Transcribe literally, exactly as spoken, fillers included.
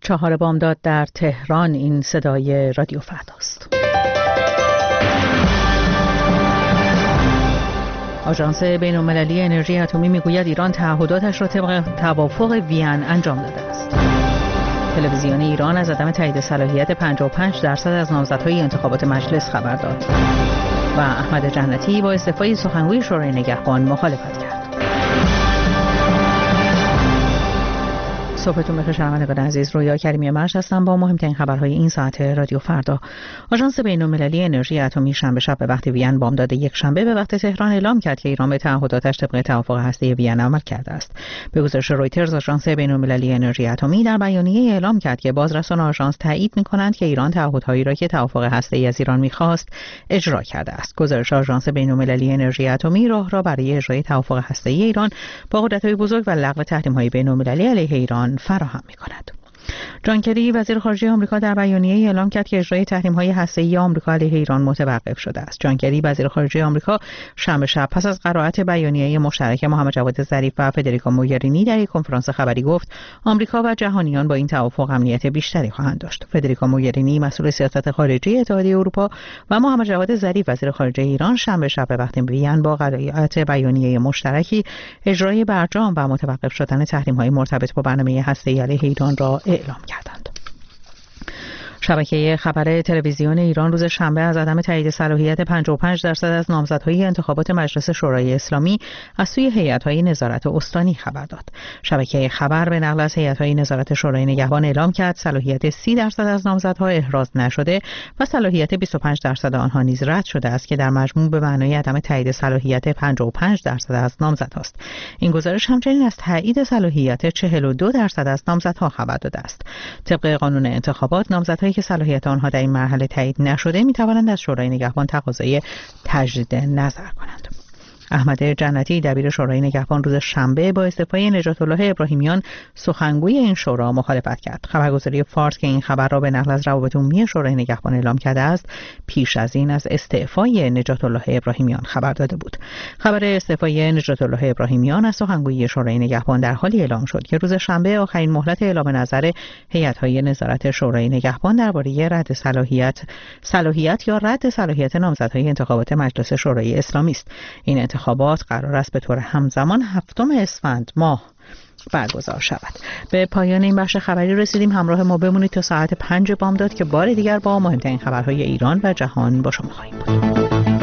چهار بامداد در تهران. این صدای رادیو فرداست. آژانس بین‌المللی انرژی اتمی میگوید ایران تعهداتش را طبق توافق وین انجام داده است. تلویزیون ایران از عدم تایید صلاحیت پنجاه و پنج درصد از نامزدهای انتخابات مجلس خبر داد و احمد جنتی با استعفای سخنگوی شورای نگهبان مخالفت کرد. صبحتون بخیر شنوندگان عزیز. رویا کریمی مرش هستم با مهمترین خبرهای این ساعت رادیو فردا. آژانس بین‌المللی انرژی اتمی شنبه شب به وقت وین بامداد یک شنبه به وقت تهران اعلام کرد که ایران به تعهداتش طبق توافق هسته‌ای وین عمل کرده است. به گزارش رویترز، آژانس بین‌المللی انرژی اتمی در بیانیه اعلام کرد که بازرسان آژانس تایید می‌کنند که ایران تعهدهایی را که توافق هسته‌ای از ایران می‌خواست اجرا کرده است. گزارش آژانس بین‌المللی انرژی اتمی راه را برای اجرای توافق هسته‌ای ایران با قدرت‌های بزرگ و لغو تحریم‌های بین‌المللی علیه ایران فراهم می‌کند. جان کری وزیر خارجه آمریکا در بیانیه‌ای اعلام کرد که اجرای تحریم‌های هسته‌ای آمریکا علیه ایران متوقف شده است. جان کری وزیر خارجه آمریکا شنبه شب پس از قرائت بیانیه مشترک محمد جواد ظریف و فدریکا موگرینی در یک کنفرانس خبری گفت آمریکا و جهانیان با این توافق امنیت بیشتری خواهند داشت. فدریکا موگرینی مسئول سیاست خارجی اتحادیه اروپا و محمد جواد ظریف وزیر خارجه ایران شنبه شب به وقت وین با قرائت بیانیه مشترکی اجرای برجام و متوقف شدن تحریم‌های مرتبط با برنامه هسته‌ای علیه ایران را اعلام کردند. شبکه خبر تلویزیون ایران روز شنبه از عدم تایید صلاحیت پنجاه و پنج درصد از نامزدهای انتخابات مجلس شورای اسلامی از سوی هیئت‌های نظارت استانی خبر داد. شبکه خبر به نقل از هیئت‌های نظارت شورای نگهبان اعلام کرد صلاحیت سی درصد از نامزدها احراز نشده و صلاحیت بیست و پنج درصد آنها نیز رد شده است که در مجموع به معنای عدم تایید صلاحیت پنجاه و پنج درصد از نامزدهاست. این گزارش همچنین از تایید صلاحیت چهل و دو درصد از نامزدها خبر داده است. طبق قانون انتخابات نامزدهایی که صلاحیت آنها در این مرحله تایید نشده می توانند از شورای نگهبان تقاضای تجدید نظر کنند. احمد جنتی دبیر شورای نگهبان روز شنبه با استعفای نجات الله ابراهیمیان سخنگوی این شورا مخالفت کرد. خبرگزاری فارس که این خبر را به نقل از روابط عمومی شورای نگهبان اعلام کرده است پیش از این از استعفای نجات الله ابراهیمیان خبر داده بود. خبر استعفای نجات الله ابراهیمیان از سخنگوی شورای نگهبان در حالی اعلام شد که روز شنبه آخرین مهلت اعلام نظر هیئت‌های نظارت شورای نگهبان درباره رد صلاحیت صلاحیت یا رد صلاحیت نامزدهای انتخابات مجلس شورای اسلامی است. این انتخابات قرار است به طور همزمان هفتم اسفند ماه برگزار شود. به پایان این بخش خبری رسیدیم. همراه ما بمونید تا ساعت پنج بامداد که بار دیگر با مهمترین خبرهای ایران و جهان با شما خواهیم بود.